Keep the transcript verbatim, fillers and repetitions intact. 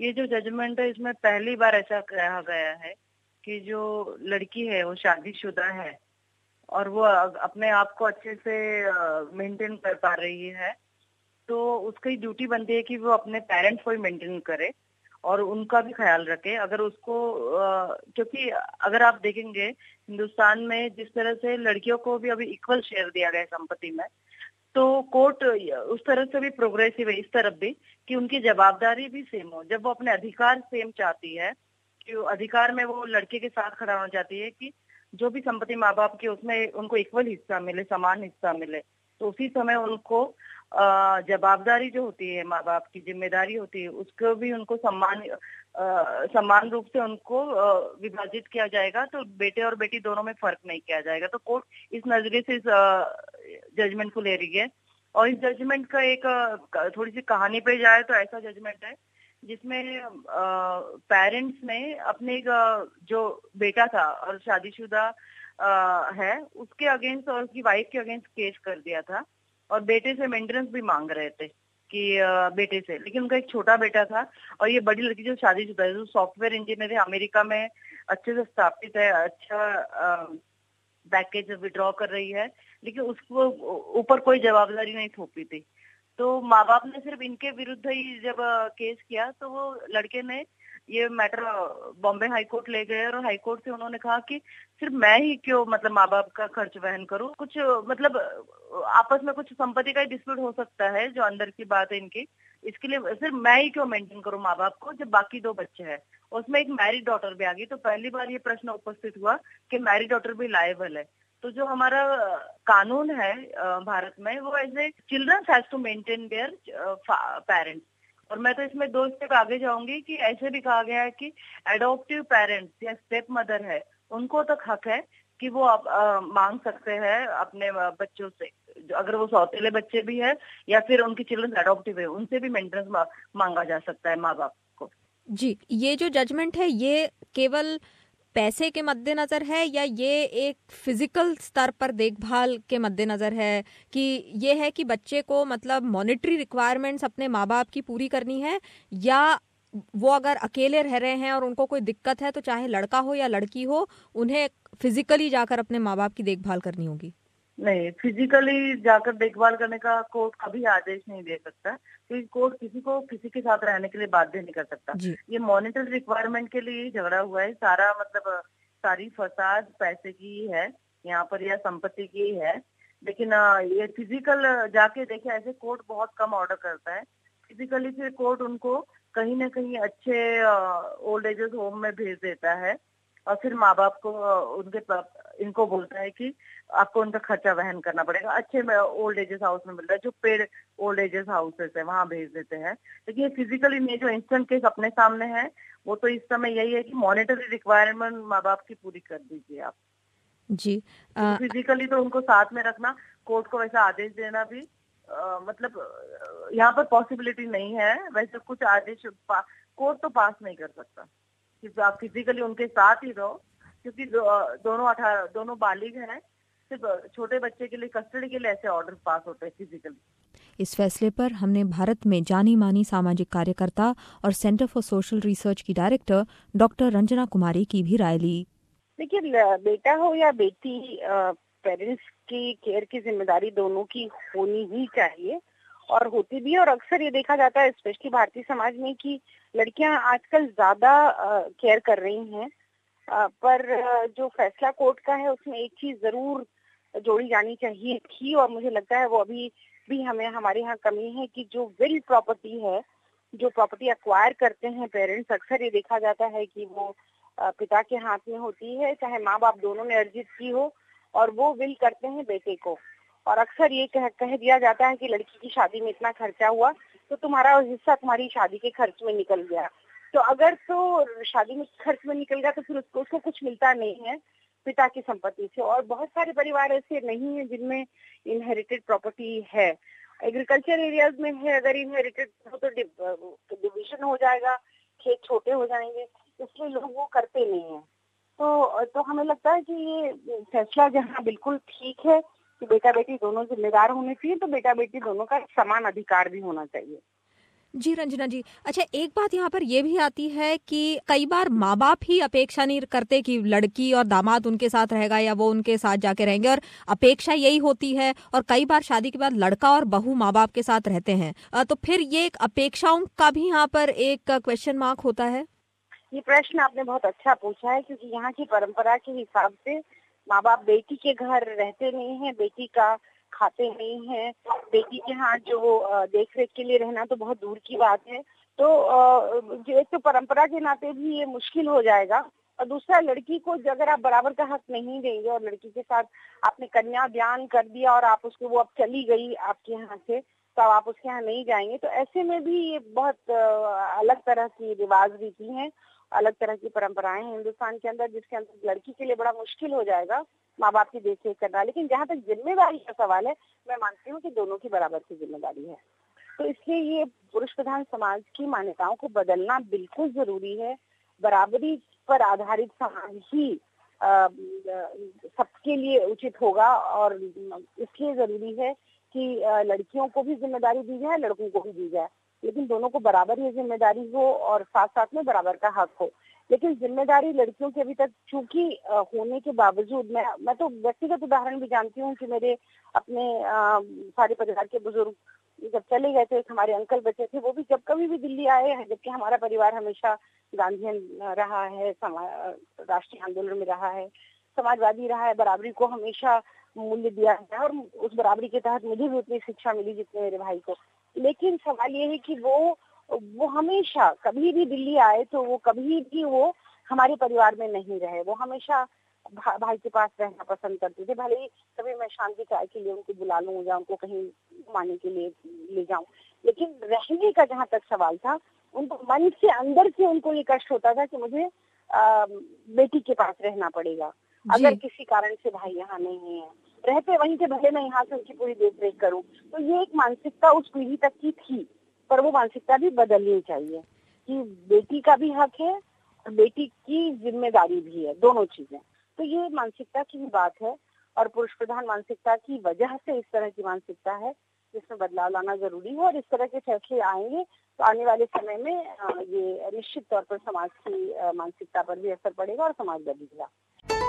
ये जो जजमेंट है इसमें पहली बार ऐसा कहा गया है कि जो लड़की है वो शादीशुदा है और वो अपने आप को अच्छे से मेंटेन कर पा रही है, तो उसकी ड्यूटी बनती है कि वो अपने पेरेंट्स को ही मेंटेन करे और उनका भी ख्याल रखे। अगर उसको, क्योंकि अगर आप देखेंगे हिंदुस्तान में जिस तरह से लड़कियों को भी अभी इक्वल शेयर दिया गया है संपत्ति में, तो कोर्ट उस तरह से भी प्रोग्रेसिव है इस तरफ भी कि उनकी जवाबदारी भी सेम हो। जब वो अपने अधिकार सेम चाहती है कि अधिकार में वो लड़के के साथ खड़ा होना चाहती है कि जो भी संपत्ति माँ बाप की उसमें उनको इक्वल हिस्सा मिले, समान हिस्सा मिले, तो उसी समय उनको जवाबदारी जो होती है, माँ बाप की जिम्मेदारी होती है, उसको भी उनको सम्मान समान रूप से उनको विभाजित किया जाएगा। तो बेटे और बेटी दोनों में फर्क नहीं किया जाएगा। तो कोर्ट इस नजरिए से इस जजमेंट को ले रही है। और इस जजमेंट का एक थोड़ी सी कहानी पे जाए तो ऐसा जजमेंट है जिसमें पेरेंट्स ने अपने जो बेटा था और शादीशुदा है उसके अगेंस्ट और उसकी वाइफ के अगेंस्ट केस कर दिया था और बेटे से मेंटेनेंस भी मांग रहे थे कि बेटे से, लेकिन उनका एक छोटा बेटा था और ये बड़ी लड़की जो शादीशुदा है, जो सॉफ्टवेयर इंजीनियर है, अमेरिका में अच्छे से स्थापित है, अच्छा पैकेज विड्रॉ कर रही है, लेकिन उसको ऊपर कोई जवाबदारी नहीं थोपी थी। तो माँ बाप ने सिर्फ इनके विरुद्ध ही जब केस किया तो वो लड़के ने ये मैटर बॉम्बे हाई कोर्ट ले गए और हाई कोर्ट से उन्होंने कहा कि सिर्फ मैं ही क्यों मतलब माँ बाप का खर्च वहन करूं, कुछ मतलब आपस में कुछ संपत्ति का ही डिस्प्यूट हो सकता है जो अंदर की बात है इनकी, इसके लिए सिर्फ मैं ही क्यों मेंटेन करूं माँ बाप को जब बाकी दो बच्चे हैं। उसमें एक मैरिड डॉटर भी आ गई। तो पहली बार ये प्रश्न उपस्थित हुआ कि मैरिड डॉटर भी लायबल है। तो जो हमारा कानून है भारत में वो ऐसे children has to maintain their parents. और मैं तो इसमें दो स्टेप आगे जाऊंगी कि ऐसे भी कहा गया है कि एडॉप्टिव पेरेंट्स या स्टेप मदर है उनको तक हक है कि वो आप, आ, मांग सकते हैं अपने बच्चों से, अगर वो सौतेले बच्चे भी है या फिर उनकी चिल्ड्रन एडॉप्टिव है, उनसे भी मेंटेनेंस मा, मांगा जा सकता है माँ बाप को। जी, ये जो जजमेंट है ये केवल पैसे के मद्देनजर है या ये एक फिजिकल स्तर पर देखभाल के मद्देनजर है कि ये है कि बच्चे को मतलब मॉनेटरी रिक्वायरमेंट्स अपने माँ बाप की पूरी करनी है, या वो अगर अकेले रह रहे हैं और उनको कोई दिक्कत है तो चाहे लड़का हो या लड़की हो उन्हें फिजिकली जाकर अपने माँ बाप की देखभाल करनी होगी? नहीं, फिजिकली जाकर देखभाल करने का कोर्ट कभी आदेश नहीं दे सकता क्योंकि कोर्ट किसी को किसी के साथ रहने के लिए बाध्य नहीं कर सकता। ये मॉनिटरी रिक्वायरमेंट के लिए झगड़ा हुआ है सारा, मतलब सारी फसाद पैसे की ही है यहाँ पर या संपत्ति की ही है। लेकिन ये फिजिकल जाके देखे ऐसे कोर्ट बहुत कम ऑर्डर करता है। फिजिकली फिर कोर्ट उनको कहीं ना कहीं अच्छे ओल्ड एजेस होम में भेज देता है और फिर माँ बाप को उनके इनको बोलता है कि आपको उनका खर्चा वहन करना पड़ेगा। अच्छे ओल्ड एजेस हाउस में मिल रहा है, जो पेड ओल्ड एजेस हाउसेस है वहां भेज देते हैं। लेकिन ये फिजिकली नहीं, जो इंस्टेंट केस अपने सामने है वो तो इस समय यही है कि मॉनिटरी रिक्वायरमेंट माँ बाप की पूरी कर दीजिए आप जी। आ... तो फिजिकली तो उनको साथ में रखना, कोर्ट को वैसा आदेश देना भी आ, मतलब यहाँ पर पॉसिबिलिटी नहीं है। वैसे कुछ आदेश कोर्ट तो पास नहीं कर सकता कि आप फिजिकली उनके साथ ही रहो, क्योंकि दो, दोनों अठारह दोनों बालिग हैं। सिर्फ छोटे बच्चे के लिए कस्टडी के लिए ऐसे ऑर्डर पास होते हैं फिजिकली। इस फैसले पर हमने भारत में जानी मानी सामाजिक कार्यकर्ता और सेंटर फॉर सोशल रिसर्च की डायरेक्टर डॉक्टर रंजना कुमारी की भी राय ली। देखिए, बेटा हो या बेटी, पेरेंट्स की केयर की जिम्मेदारी दोनों की होनी ही चाहिए और होती भी है। और अक्सर ये देखा जाता है स्पेशली भारतीय समाज में कि लड़कियां आजकल ज्यादा केयर कर रही हैं, आ, पर जो फैसला कोर्ट का है उसमें एक चीज जरूर जोड़ी जानी चाहिए थी और मुझे लगता है वो अभी भी हमें हमारे यहाँ कमी है कि जो विल प्रॉपर्टी है, जो प्रॉपर्टी एक्वायर करते हैं पेरेंट्स, अक्सर ये देखा जाता है कि वो पिता के हाथ में होती है, चाहे माँ बाप दोनों ने अर्जित की हो, और वो विल करते हैं बेटे को। और अक्सर ये कह, कह दिया जाता है कि लड़की की शादी में इतना खर्चा हुआ तो तुम्हारा हिस्सा तुम्हारी शादी के खर्च में निकल गया। तो अगर तो शादी में खर्च में निकल गया तो फिर उसको उसको कुछ मिलता नहीं है पिता की संपत्ति से। और बहुत सारे परिवार ऐसे नहीं है जिनमें इनहेरिटेड प्रॉपर्टी है। एग्रीकल्चर एरियाज में है, अगर इनहेरिटेड हो तो डिविजन हो जाएगा, खेत छोटे हो जाएंगे, इसलिए लोग वो करते नहीं है। तो तो हमें लगता है कि ये फैसला जहाँ बिल्कुल ठीक है कि बेटा बेटी दोनों जिम्मेदार होने चाहिए, तो बेटा बेटी दोनों का समान अधिकार भी होना चाहिए। जी रंजना जी, अच्छा एक बात यहाँ पर ये भी आती है कि कई बार माँ बाप ही अपेक्षा नहीं करते कि लड़की और दामाद उनके साथ रहेगा या वो उनके साथ जाके रहेंगे, और अपेक्षा यही होती है। और कई बार शादी के बाद लड़का और बहू माँ बाप के साथ रहते हैं, अ, तो फिर ये एक अपेक्षाओं का भी यहाँ पर एक क्वेश्चन मार्क होता है। ये प्रश्न आपने बहुत अच्छा पूछा है, क्योंकि यहाँ की परंपरा के हिसाब से माँ बाप बेटी के घर रहते नहीं हैं, बेटी का खाते नहीं हैं, बेटी के यहाँ जो देख रेख के लिए रहना तो बहुत दूर की बात है। तो जो एक तो परंपरा के नाते भी ये मुश्किल हो जाएगा, और दूसरा लड़की को अगर आप बराबर का हक नहीं देंगे और लड़की के साथ आपने कन्या दान कर दिया और आप उसको, वो अब चली गई आपके यहाँ से, तो आप उसके यहाँ नहीं जाएंगे, तो ऐसे में भी ये बहुत अलग तरह की रिवाज रीति हैं, अलग तरह की परंपराएं हैं हिंदुस्तान के अंदर, जिसके अंदर लड़की के लिए बड़ा मुश्किल हो जाएगा माँ बाप की देख रेख करना। लेकिन जहाँ तक जिम्मेदारी का सवाल है, मैं मानती हूँ कि दोनों की बराबर की जिम्मेदारी है। तो इसलिए ये पुरुष प्रधान समाज की मान्यताओं को बदलना बिल्कुल जरूरी है। बराबरी पर आधारित समाज ही सबके लिए उचित होगा, और इसलिए जरूरी है कि लड़कियों को भी जिम्मेदारी दी जाए, लड़कों को भी दी जाए, लेकिन दोनों को बराबर ये जिम्मेदारी हो और साथ साथ में बराबर का हक हो। लेकिन जिम्मेदारी लड़कियों की अभी तक चूंकि होने के बावजूद, मैं मैं तो व्यक्तिगत उदाहरण भी जानती हूँ कि मेरे अपने सारे परिवार के बुजुर्ग जब चले गए थे, हमारे अंकल बचे थे, वो भी जब कभी भी दिल्ली आए हैं, जबकि हमारा परिवार हमेशा गांधीयन रहा है, राष्ट्रीय आंदोलन में रहा है, समाजवादी रहा है, बराबरी को हमेशा मूल्य दिया है, और उस बराबरी के तहत मुझे भी उतनी शिक्षा मिली जितने मेरे भाई को। लेकिन सवाल ये है कि वो वो हमेशा कभी भी दिल्ली आए तो वो कभी भी वो हमारे परिवार में नहीं रहे, वो हमेशा भा, भाई के पास रहना पसंद करते थे। भले ही कभी मैं शांति चाय के लिए उनको बुला लूं या उनको कहीं घुमाने के लिए ले जाऊं, लेकिन रहने का जहाँ तक सवाल था, उनको मन से अंदर से उनको ये कष्ट होता था कि मुझे आ, बेटी के पास रहना पड़ेगा अगर किसी कारण से भाई यहाँ नहीं है। रहते वहीं थे, भले मैं यहाँ से उनकी पूरी देख रेख करूँ। तो ये एक मानसिकता उस पीढ़ी तक की थी, पर वो मानसिकता भी बदलनी चाहिए कि बेटी का भी हक है और बेटी की जिम्मेदारी भी है, दोनों चीजें। तो ये मानसिकता की भी बात है, और पुरुष प्रधान मानसिकता की वजह से इस तरह की मानसिकता है जिसमें बदलाव लाना जरूरी है। और इस तरह के फैसले आएंगे तो आने वाले समय में ये निश्चित तौर पर समाज की मानसिकता पर भी असर पड़ेगा और समाज बदलेगा।